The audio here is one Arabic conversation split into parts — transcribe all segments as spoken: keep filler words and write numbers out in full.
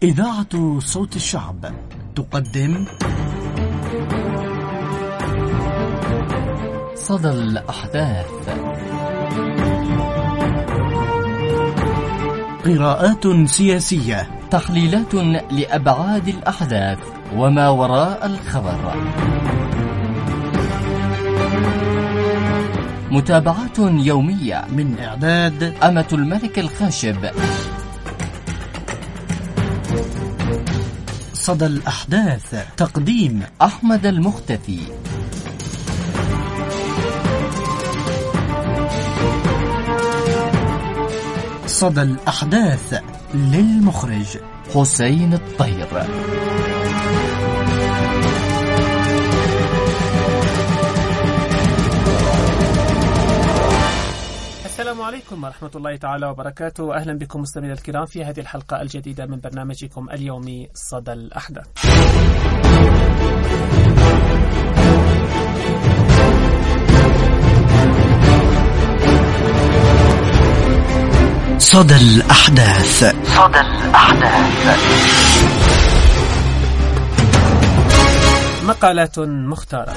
إذاعة صوت الشعب تقدم صدى الأحداث، قراءات سياسية، تحليلات لأبعاد الأحداث وما وراء الخبر، متابعات يومية من إعداد أمة الملك الخاشب. صدى الأحداث، تقديم أحمد المختفي. صدى الأحداث للمخرج حسين الطير. السلام عليكم ورحمة الله تعالى وبركاته. أهلا بكم مستمعينا الكرام في هذه الحلقة الجديدة من برنامجكم اليومي صدى الأحداث. صدى الأحداث. صدى الأحداث. مقالات مختارة.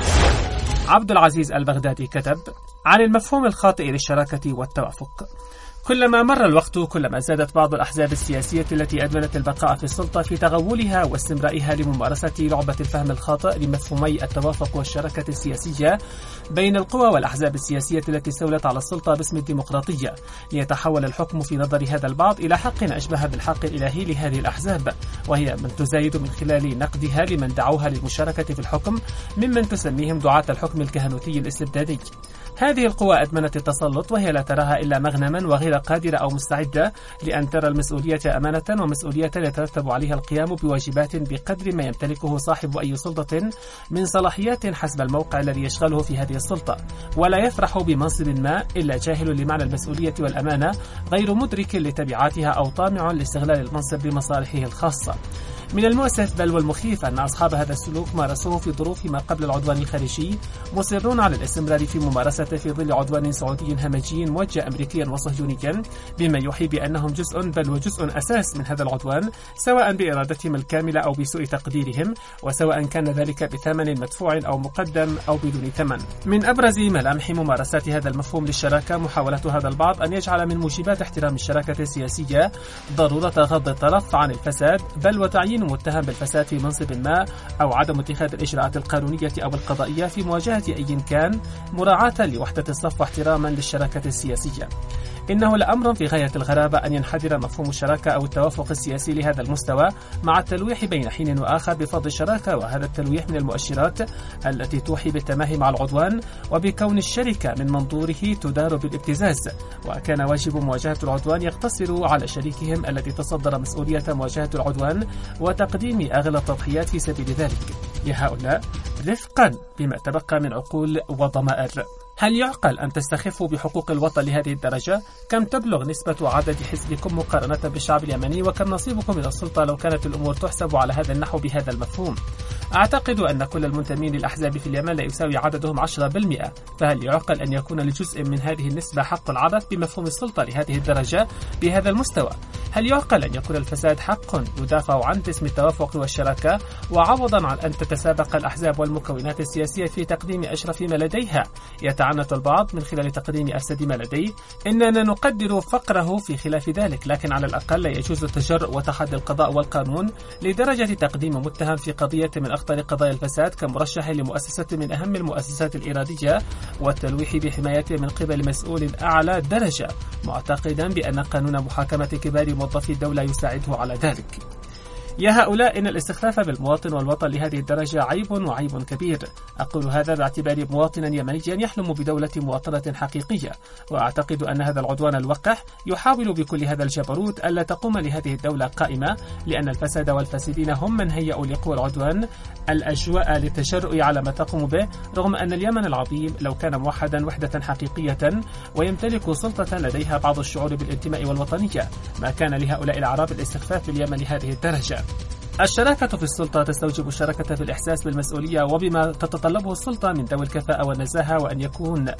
عبد العزيز البغدادي كتب عن المفهوم الخاطئ للشراكة والتوافق. كلما مر الوقت كلما زادت بعض الأحزاب السياسية التي أدمنت البقاء في السلطة في تغولها واستمرائها لممارسة لعبة الفهم الخاطئ لمفهومي التوافق والشراكة السياسية بين القوى والأحزاب السياسية التي استولت على السلطة باسم الديمقراطية، ليتحول الحكم في نظر هذا البعض إلى حق أشبه بالحق الإلهي لهذه الأحزاب، وهي من تزايد من خلال نقدها لمن دعوها للمشاركة في الحكم ممن تسميهم دعاة الحكم الكهنوتي الاستبدادي. هذه القوى أدمنت التسلط وهي لا تراها إلا مغنما وغير قادرة أو مستعدة لأن ترى المسؤولية أمانة، ومسؤولية يترتب عليها القيام بواجبات بقدر ما يمتلكه صاحب أي سلطة من صلاحيات حسب الموقع الذي يشغله في هذه السلطة، ولا يفرح بمنصب ما إلا جاهل لمعنى المسؤولية والأمانة غير مدرك لتبعاتها أو طامع لاستغلال المنصب لمصالحه الخاصة. من المؤسف بل والمخيف أن أصحاب هذا السلوك مارسوه في ظروف ما قبل العدوان الخارجي، مصرون على الاستمرار في ممارسته في ظل عدوان سعودي همجي موجه أمريكيا وصهيونيا، بما يوحي بأنهم جزء بل وجزء أساس من هذا العدوان، سواء بإرادتهم الكاملة أو بسوء تقديرهم، وسواء كان ذلك بثمن مدفوع أو مقدم أو بدون ثمن. من أبرز ملامح ممارسات هذا المفهوم للشراكة محاولة هذا البعض أن يجعل من موجبات احترام الشراكة السياسية ضرورة غض الطرف عن الفساد، بل وتعيين متهم بالفساد في منصب ما أو عدم اتخاذ الإجراءات القانونية أو القضائية في مواجهة أي كان، مراعاة لوحدة الصف واحتراما للشراكة السياسية. إنه لأمر في غاية الغرابة أن ينحدر مفهوم الشراكة أو التوافق السياسي لهذا المستوى، مع التلويح بين حين وآخر بفضل الشراكة، وهذا التلويح من المؤشرات التي توحي بالتماهي مع العدوان وبكون الشركة من منظوره تدار بالابتزاز، وكان واجب مواجهة العدوان يقتصر على شريكهم الذي تصدر مسؤولية مواجهة العدوان وتقديم أغلى التضحيات في سبيل ذلك. يا هؤلاء رفقا بما تبقى من عقول وضمائر. هل يعقل أن تستخفوا بحقوق الوطن لهذه الدرجة؟ كم تبلغ نسبة عدد حزبكم مقارنة بالشعب اليمني؟ وكم نصيبكم من السلطة لو كانت الأمور تحسب على هذا النحو بهذا المفهوم؟ أعتقد أن كل المنتمين للأحزاب في اليمن لا يساوي عددهم عشرة بالمئة، فهل يعقل أن يكون لجزء من هذه النسبة حق العبث بمفهوم السلطة لهذه الدرجة بهذا المستوى؟ هل يعقل أن يكون الفساد حق يدافع عنه باسم التوافق والشراكة، وعوضا عن أن تتسابق الأحزاب والمكونات السياسية في تقديم أشرف ما لديها يتعنت البعض من خلال تقديم أفسد ما لديه؟ إننا نقدر فقره في خلاف ذلك، لكن على الأقل لا يجوز التجرؤ وتحدي القضاء والقانون لدرجة تقديم متهم في قضية من أخطر قضايا الفساد كمرشح لمؤسسة من أهم المؤسسات الإرادية، والتلويح بحمايته من قبل مسؤول أعلى درجة، معتقدا بأن قانون محاكمة كبار موظفي الدولة يساعده على ذلك. يا هؤلاء إن الاستخفاف بالمواطن والوطن لهذه الدرجة عيب وعيب كبير. أقول هذا باعتباري مواطنا يمنيا يحلم بدولة مواطنة حقيقية، وأعتقد أن هذا العدوان الوقح يحاول بكل هذا الجبروت ألا تقوم لهذه الدولة قائمة، لأن الفساد والفاسدين هم من هيئوا لقوى العدوان الأجواء للتجرؤ على ما تقوم به، رغم أن اليمن العظيم لو كان موحدا وحدة حقيقية ويمتلك سلطة لديها بعض الشعور بالانتماء والوطنية، ما كان لهؤلاء الأعراب الاستخفاف باليمن لهذه الدرجة. الشراكة في السلطة تستوجب الشراكة في الإحساس بالمسؤولية وبما تتطلبه السلطة من ذوي الكفاءة والنزاهة، وأن يكون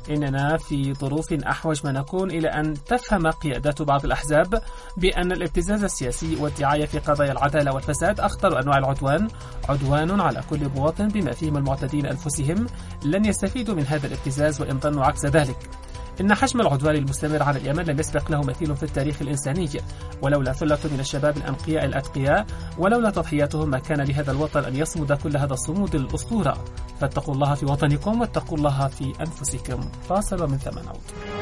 إننا في ظروف أحوج ما نكون إلى أن تفهم قيادات بعض الأحزاب بأن الابتزاز السياسي والدعاية في قضايا العدالة والفساد أخطر أنواع العدوان، عدوان على كل مواطن بما فيهم المعتدين أنفسهم لن يستفيدوا من هذا الابتزاز وإن ظنوا عكس ذلك. إن حجم العدوان المستمر على اليمن لم يسبق له مثيل في التاريخ الإنساني، ولولا ثلة من الشباب الأنقياء الأتقياء ولولا تضحياتهم ما كان لهذا الوطن أن يصمد كل هذا الصمود الأسطورة. فاتقوا الله في وطنكم واتقوا الله في أنفسكم. فاصل ومن ثم نعود.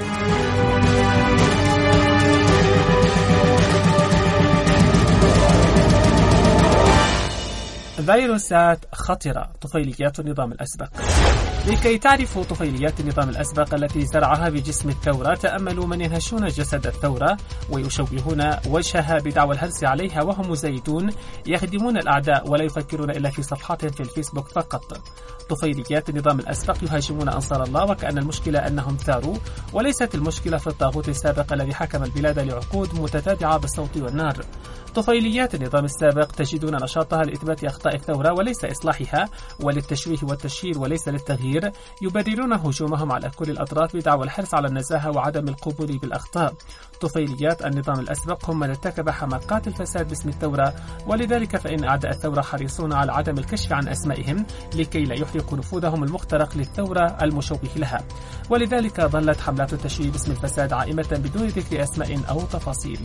فيروسات خطرة، طفيليات النظام الأسبق. لكي تعرفوا طفيليات النظام الأسبق التي زرعها بجسم الثورة، تأملوا من ينهشون جسد الثورة ويشوهون وجهها بدعوى الهرس عليها وهم مزيدون يخدمون الأعداء ولا يفكرون إلا في صفحاتهم في الفيسبوك فقط. طفيليات النظام الأسبق يهاجمون أنصار الله وكأن المشكلة أنهم ثاروا، وليست المشكلة في الطاغوت السابق الذي حكم البلاد لعقود متتابعة بالصوت والنار. طفيليات النظام السابق تجدون نشاطها لإثبات أخطاء الثورة وليس إصلاحها، وللتشويه والتشهير وليس للتغيير. يبررون هجومهم على كل الأطراف بدعوى الحرص على النزاهة وعدم القبول بالأخطاء. طفيليات النظام الأسبق هم من ارتكب حماقات الفساد باسم الثورة، ولذلك فإن أعداء الثورة حريصون على عدم الكشف عن أسمائهم لكي لا يحرقوا نفوذهم المخترق للثورة المشوه لها، ولذلك ظلت حملات التشويه باسم الفساد عائمة بدون ذكر أسماء أو تفاصيل.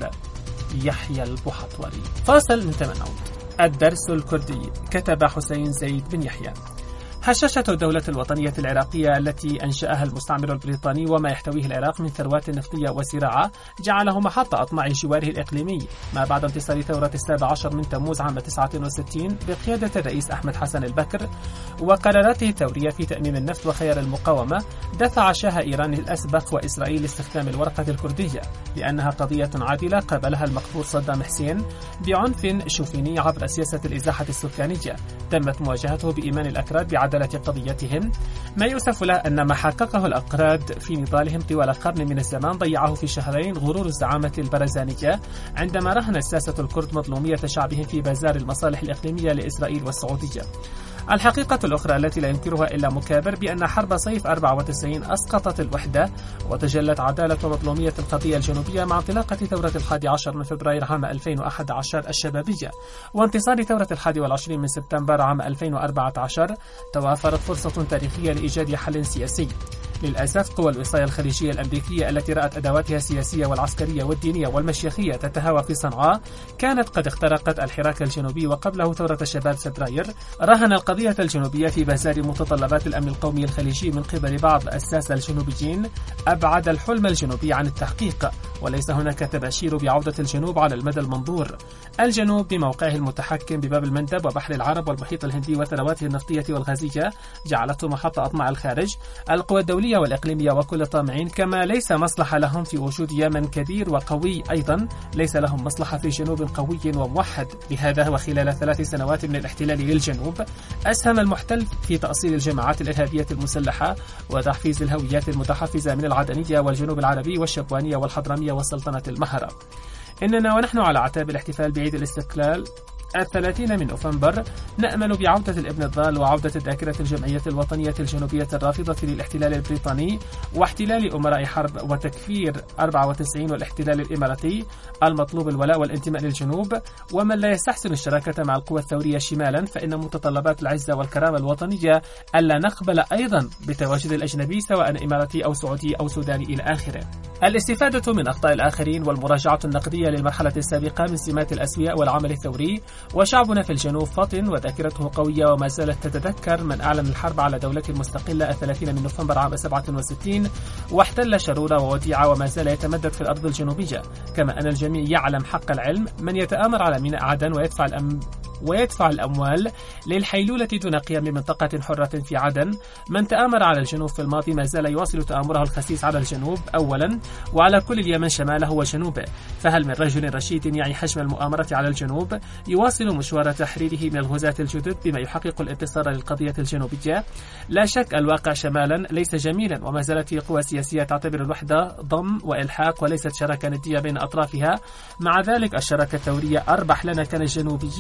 يحيى البحطوري. فاصل من ثمان عود. الدرس الكردي، كتب حسين زيد بن يحيى. هشاشة الدولة الوطنية العراقية التي أنشأها المستعمر البريطاني وما يحتويه العراق من ثروات نفطية وزراعة جعله محط أطماع جواره الإقليمي ما بعد انتصار ثورة السابع عشر من تموز عام تسعة وستين بقيادة الرئيس أحمد حسن البكر وقراراته الثورية في تأميم النفط وخيار المقاومة. دفع شاه إيران الأسبق وإسرائيل لاستخدام الورقة الكردية لأنها قضية عادلة قابلها المقبور صدام حسين بعنف شوفيني عبر سياسة الإزاحة السكانية تمت مواجهته بإيمان الأكراد بعدالة قضيتهم. ما يؤسف له أن ما حققه الأكراد في نضالهم طوال قرن من الزمان ضيعه في شهرين غرور الزعامة البرزانية عندما رهن الساسة الكرد مظلومية شعبهم في بازار المصالح الإقليمية لإسرائيل والسعودية. الحقيقة الأخرى التي لا ينكرها إلا مكابر بأن حرب صيف أربعة وتسعين أسقطت الوحدة وتجلت عدالة ومظلومية القضية الجنوبية مع انطلاقة ثورة الحادي عشر من فبراير عام ألفين وأحد عشر الشبابية وانتصار ثورة الحادي والعشرين من سبتمبر عام ألفين وأربعة عشر. توافرت فرصة تاريخية لإيجاد حل سياسي. للأسف قوى الوصاية الخليجية الأمريكية التي رأت أدواتها السياسية والعسكرية والدينية والمشيخية تتهاوى في صنعاء كانت قد اخترقت الحراك الجنوبي وقبله ثورة شباب فبراير. رهن القضية الجنوبية في بازار متطلبات الأمن القومي الخليجي من قبل بعض الساسة الجنوبيين أبعد الحلم الجنوبي عن التحقيق، وليس هناك تباشير بعودة الجنوب على المدى المنظور. الجنوب بموقعه المتحكم بباب المندب وبحر العرب والمحيط الهندي وثرواته النفطية والغازية جعلته محط أطماع الخارج. القوى الدولية والإقليمية وكل الطامعين كما ليس مصلحة لهم في وجود يمن كبير وقوي، أيضا ليس لهم مصلحة في جنوب قوي وموحد. لهذا وخلال ثلاث سنوات من الاحتلال للجنوب أسهم المحتل في تأصيل الجماعات الإرهابية المسلحة وتحفيز الهويات المتحفزة من العدنية والجنوب العربي والشبوانية والحضرمية والسلطنة المهرة. إننا ونحن على أعتاب الاحتفال بعيد الاستقلال الثلاثين من نوفمبر نأمل بعودة الابن الضال وعودة الذاكرة الجمعية الوطنية الجنوبية الرافضة للاحتلال البريطاني واحتلال أمراء حرب وتكفير أربعة وتسعين والاحتلال الإماراتي المطلوب الولاء والانتماء للجنوب. ومن لا يستحسن الشراكة مع القوى الثورية شمالا فإن متطلبات العزة والكرامة الوطنية ألا نقبل أيضا بتواجد الأجنبي سواء إماراتي أو سعودي أو سوداني إلى آخره. الاستفادة من أخطاء الآخرين والمراجعة النقدية للمرحلة السابقة من سمات الأسوياء والعمل الثوري. وشعبنا في الجنوب فطن وذاكرته قوية وما زالت تتذكر من أعلن الحرب على دولة مستقلة الثلاثين من نوفمبر عام سبعة وستين واحتل شرورة ووديعة وما زال يتمدد في الأرض الجنوبية. كما أن الجميع يعلم حق العلم من يتآمر على ميناء عدن ويدفع الأم ويدفع الأموال للحيلولة دون قيام منطقة حرة في عدن. من تآمر على الجنوب في الماضي ما زال يواصل تآمره الخسيس على الجنوب أولا وعلى كل اليمن شماله وجنوبه. فهل من رجل رشيد يعي حجم المؤامرة على الجنوب يواصل مشوار تحريره من الغزاة الجدد بما يحقق الانتصار للقضية الجنوبية؟ لا شك الواقع شمالا ليس جميلا وما زالت في قوى سياسية تعتبر الوحدة ضم وإلحاق وليست شراكة ندية بين أطرافها. مع ذلك الشراكة الثورية أربح لنا كان الجنوبيين من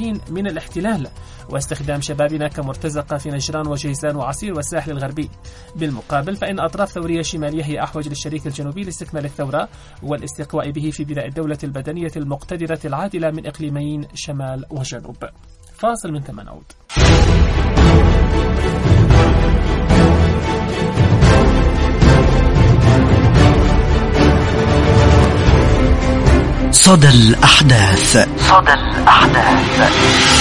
من الاحتلال واستخدام شبابنا كمرتزقة في نجران وجيزان وعسير والساحل الغربي. بالمقابل فإن أطراف ثورية شمالية هي أحوج للشريك الجنوبي لاستكمال الثورة والاستقواء به في بناء الدولة البدنية المقتدرة العادلة من إقليمين شمال وجنوب. فاصل من ثم نعود. صدى الأحداث. صدى الأحداث.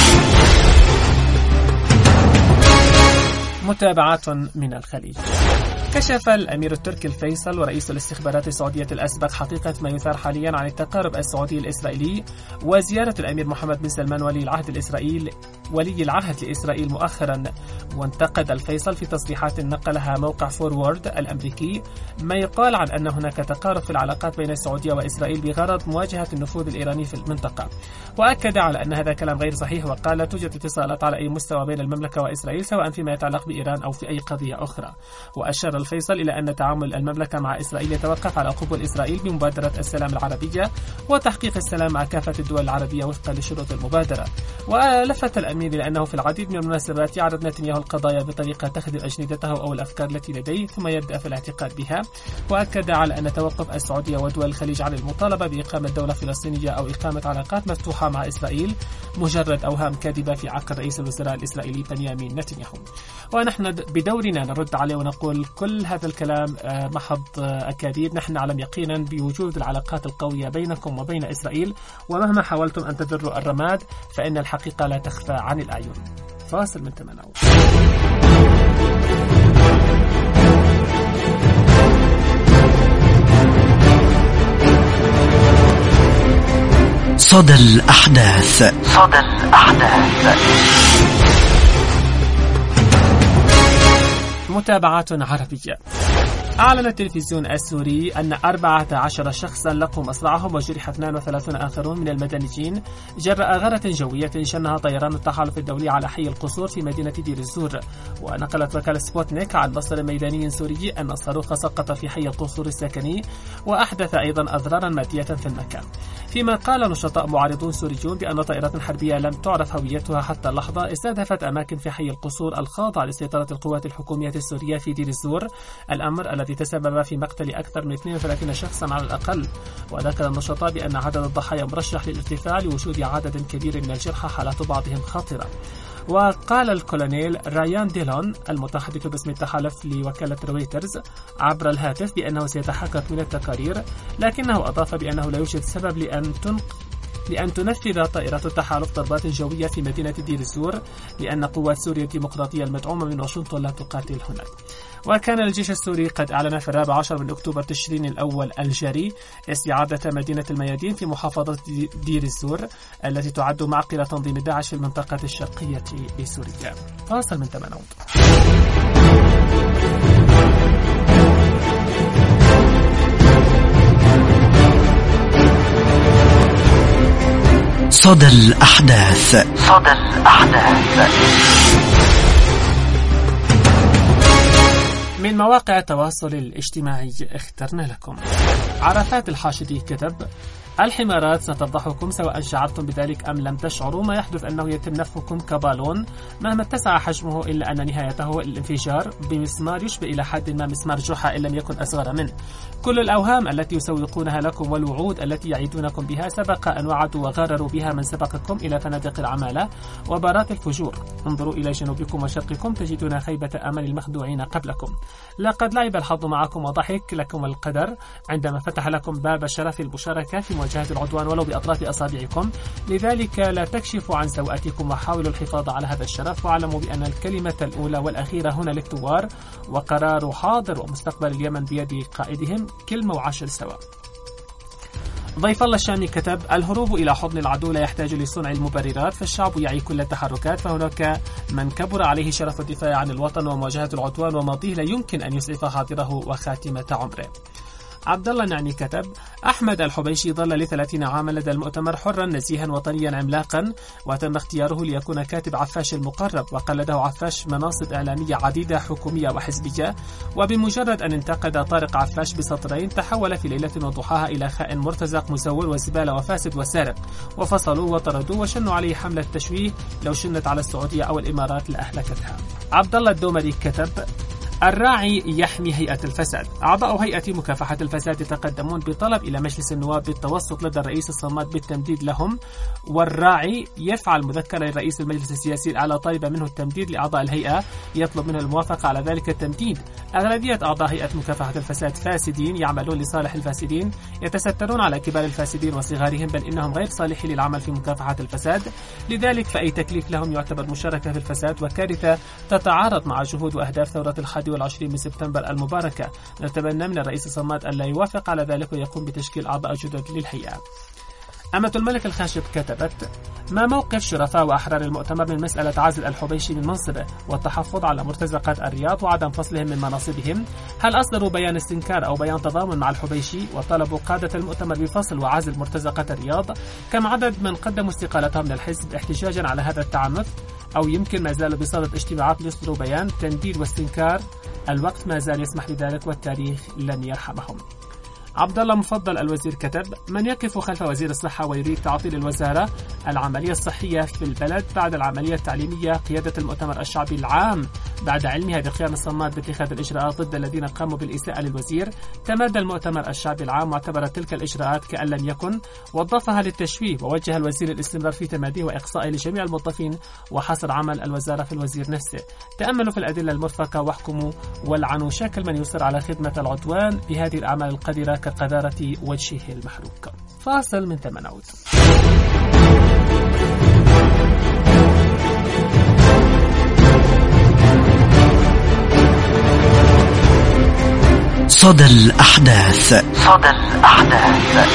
متابعات من الخليج. كشف الأمير التركي الفيصل ورئيس الاستخبارات السعودية الأسبق حقيقة ما يثار حاليا عن التقارب السعودي الإسرائيلي وزيارة الأمير محمد بن سلمان ولي العهد الإسرائيلي ولي العهد لإسرائيل مؤخرا. وانتقد الفيصل في تصريحات نقلها موقع فورورد الأمريكي ما يقال عن أن هناك تقارب في العلاقات بين السعودية وإسرائيل بغرض مواجهة النفوذ الإيراني في المنطقة، وأكد على أن هذا كلام غير صحيح، وقال لا توجد اتصالات على أي مستوى بين المملكة وإسرائيل سواء فيما يتعلق بإيران أو في أي قضية أخرى. وأشار الفيصل إلى أن تعامل المملكة مع إسرائيل يتوقف على قبول إسرائيل بمبادرة السلام العربية وتحقيق السلام مع كافة الدول العربية وفقا لشروط المبادرة. ولفت الأمير إلى أنه في العديد من المناسبات يعرض نتنياهو القضايا بطريقة تخدم أجندته أو الأفكار التي لديه ثم يبدأ في الاعتقاد بها. وأكد على أن توقف السعودية ودول الخليج عن المطالبة بإقامة دولة فلسطينية أو إقامة علاقات مفتوحة مع إسرائيل مجرد أوهام كاذبة في عقل رئيس الوزراء الإسرائيلي بنيامين نتنياهو. ونحن بدورنا نرد عليه ونقول كل هذا الكلام محض أكاذيب. نحن نعلم يقينا بوجود العلاقات القوية بينكم وبين إسرائيل، ومهما حاولتم أن تذروا الرماد فإن الحقيقة لا تخفى عن الأعين. فاصل من ثمانية. صدى الأحداث. صدى الأحداث. متابعات عربية. أعلن التلفزيون السوري أن أربعة عشر شخصا لقوا مصرعهم وجرح اثنان وثلاثون آخرون من المدنيين جراء غارة جوية شنها طيران التحالف الدولي على حي القصور في مدينة دير الزور. ونقلت وكالة سبوتنيك عن مصدر ميداني سوري أن الصاروخ سقط في حي القصور السكني وأحدث أيضا أضرارا مادية في المكان. فيما قال نشطاء معارضون سوريون بأن طائرات حربية لم تعرف هويتها حتى اللحظة استهدفت أماكن في حي القصور الخاضع لسيطرة القوات الحكومية السورية في دير الزور، الأمر الذي تسبب في مقتل أكثر من اثنين وثلاثين شخصا على الأقل. وذكر النشطاء بأن عدد الضحايا مرشح للارتفاع لوجود عدد كبير من الجرحى حالات بعضهم خطرة. وقال الكولونيل رايان ديلون المتحدث باسم التحالف لوكالة رويترز عبر الهاتف بأنه سيتحقق من التقارير، لكنه أضاف بأنه لا يوجد سبب لأن تنق لأن تنفذ طائرات التحالف ضربات جوية في مدينة دير الزور، لأن قوات سوريا الديمقراطية المدعومة من واشنطن لا تقاتل هناك. وكان الجيش السوري قد أعلن في الرابع عشر من أكتوبر تشرين الأول الجاري استعادة مدينة الميادين في محافظة دير الزور التي تعد معقل تنظيم داعش في المنطقة الشرقية لسوريا. فاصل من ثمانية. صدى الأحداث. صدى الأحداث. من مواقع التواصل الاجتماعي اخترنا لكم. عرفات الحاشدي كتب: الحمارات ستفضحكم سواء شعرتم بذلك أم لم تشعروا. ما يحدث أنه يتم نفخكم كبالون مهما اتسع حجمه إلا أن نهايته الانفجار بمسمار يشبه إلى حد ما مسمار جحا إن لم يكن أصغر منه. كل الأوهام التي يسوقونها لكم والوعود التي يعيدونكم بها سبق أن وعدوا وغرروا بها من سبقكم إلى فنادق العمالة وبارات الفجور. انظروا إلى جنوبكم وشرقكم تجدون خيبة أمل المخدوعين قبلكم. لقد لعب الحظ معكم وضحك لكم القدر عندما فتح لكم باب شرف المشاركة في مواجهة العدوان ولو بأطراف أصابعكم، لذلك لا تكشفوا عن سوءاتكم وحاولوا الحفاظ على هذا الشرف، واعلموا بأن الكلمة الأولى والأخيرة هنا للثوار، وقرار حاضر ومستقبل اليمن بيد قائدهم، كلمة وعشر سواء. ضيف الله الشامي كتب: الهروب إلى حضن العدو لا يحتاج لصنع المبررات، فالشعب يعي كل التحركات، فهناك من كبر عليه شرف الدفاع عن الوطن ومواجهة العدوان وماضيه لا يمكن أن يسعف حاضره وخاتمة عمره. عبد الله النعني كتب: أحمد الحبيشي ظل لثلاثين عاما لدى المؤتمر حرا نزيها وطنيا عملاقا، وتم اختياره ليكون كاتب عفاش المقرب، وقلده عفاش مناصب إعلامية عديدة حكومية وحزبية، وبمجرد أن انتقد طارق عفاش بسطرين تحول في ليلة وضحاها إلى خائن مرتزق مزور وزبالة وفاسد وسارق، وفصلوا وطردوا وشنوا عليه حملة تشويه لو شنت على السعودية أو الإمارات لأهلكتها. عبد الله الدومري كتب: الراعي يحمي هيئة الفساد. أعضاء هيئة مكافحة الفساد يتقدمون بطلب إلى مجلس النواب بالتوسط لدى الرئيس الصماد بالتمديد لهم، والراعي يفعل مذكرة لرئيس المجلس السياسي الأعلى طالبا منه التمديد لأعضاء الهيئة، يطلب منه الموافقة على ذلك التمديد. أغلبية أعضاء هيئة مكافحة الفساد فاسدين يعملون لصالح الفاسدين، يتسترون على كبار الفاسدين وصغارهم، بل إنهم غير صالحين للعمل في مكافحة الفساد، لذلك فأي تكليف لهم يعتبر مشاركة في الفساد وكارثة تتعارض مع جهود وأهداف ثورة الحادي والعشرين من سبتمبر المباركة. نتمنى من الرئيس الصماد أن لا يوافق على ذلك ويقوم بتشكيل أعضاء جدد للهيئة. أمة الملك الخاشب كتبت: ما موقف شرفاء وأحرار المؤتمر من مسألة عزل الحبيشي من منصبه والتحفظ على مرتزقات الرياض وعدم فصلهم من مناصبهم؟ هل أصدروا بيان استنكار أو بيان تضامن مع الحبيشي وطلبوا قادة المؤتمر بفصل وعزل مرتزقات الرياض؟ كم عدد من قدموا استقالتهم من الحزب احتجاجا على هذا التعنت؟ أو يمكن ما زالوا بصدد اجتماعات ليصدروا بيان تنديد واستنكار؟ الوقت ما زال يسمح بذلك والتاريخ لن يرحمهم. عبد الله مفضل الوزير كتب: من يقف خلف وزير الصحة ويريد تعطيل الوزارة العملية الصحية في البلد بعد العملية التعليمية قيادة المؤتمر الشعبي العام بعد علمها بقيام الصماد باتخاذ الإجراءات ضد الذين قاموا بالإساءة للوزير، تمادى المؤتمر الشعبي العام واعتبر تلك الإجراءات كأن لم يكن، وضفها للتشويه، ووجه الوزير الاستمرار في تماديه وإقصائه لجميع الموظفين وحصر عمل الوزارة في الوزير نفسه. تأملوا في الأدلة المرفقة واحكموا والعنوا شاكل من يصر على خدمة العدوان بهذه الأعمال القذرة كقذارة وجهه المحروق. فاصل من ثمن عود. صدى الأحداث. صدى الأحداث.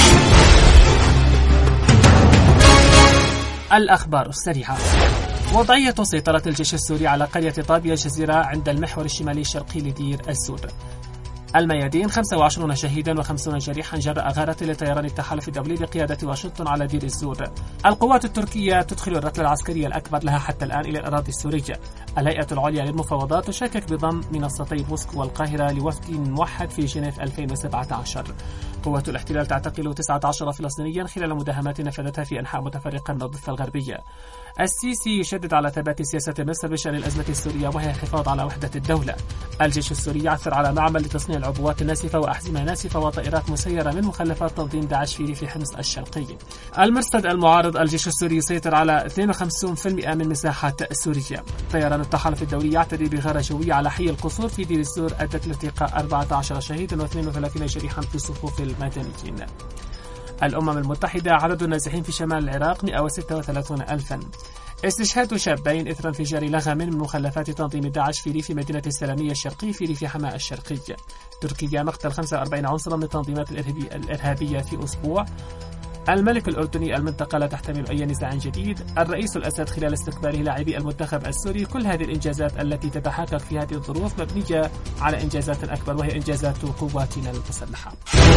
الأخبار السريعة. وضعية سيطرة الجيش السوري على قرية طابية الجزيرة عند المحور الشمالي الشرقي لدير الزور. الميادين: خمسة وعشرين شهيدا وخمسين جريحا جراء غارة لطيران التحالف الدولي بقيادة واشنطن على دير الزور. القوات التركية تدخل الركلة العسكرية الأكبر لها حتى الآن إلى الأراضي السورية. الهيئة العليا للمفاوضات تشكك بضم منصتي موسكو والقاهرة لوفد موحد في جنيف ألفين وسبعة عشر. قوات الاحتلال تعتقل تسعة عشر فلسطينيا خلال مداهمات نفذتها في أنحاء متفرقة من الضفة الغربية. السيسي يشدد على ثبات سياسة مصر بشأن الأزمة السورية وهي الحفاظ على وحدة الدولة. الجيش السوري يعثر على معمل لتصنيع العبوات الناسفة وأحزمة ناسفة وطائرات مسيرة من مخلفات تنظيم داعش في ريف حمص الشرقي. المرصد المعارض: الجيش السوري يسيطر على اثنين وخمسين بالمئة من مساحة سوريا. طيران التحالف الدولي يعتدي بغارة جوية على حي القصور في دير الزور أدت لارتقاء أربعة عشر شهيدا واثنين وثلاثين جريحا في صفوف المدنيين. الأمم المتحدة: عدد النازحين في شمال العراق مئة وستة وثلاثين ألفا. استشهاد شابين إثر انفجار لغم من مخلفات تنظيم داعش في ريف مدينة السلامية الشرقي في ريف حماة الشرقي. تركيا: مقتل خمسة وأربعين عنصرا من التنظيمات الإرهابية في أسبوع. الملك الأردني: المنطقة لا تحتمل أي نزاع جديد. الرئيس الأسد خلال استقباله لاعبي المنتخب السوري. كل هذه الإنجازات التي تتحقق في هذه الظروف مبنية على إنجازات أكبر وهي إنجازات قواتنا المسلحة.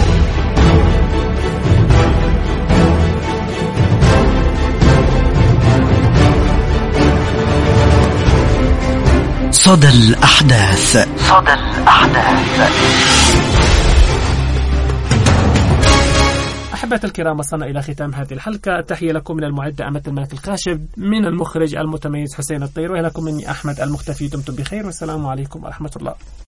صدى الأحداث. صدى الأحداث. أحبة الكرام، وصلنا إلى ختام هذه الحلقة. تحية لكم من المعدة أمة الملك الخاشب، من المخرج المتميز حسين الطير، ولكم مني أحمد المختفي. دمتم بخير والسلام عليكم ورحمة الله.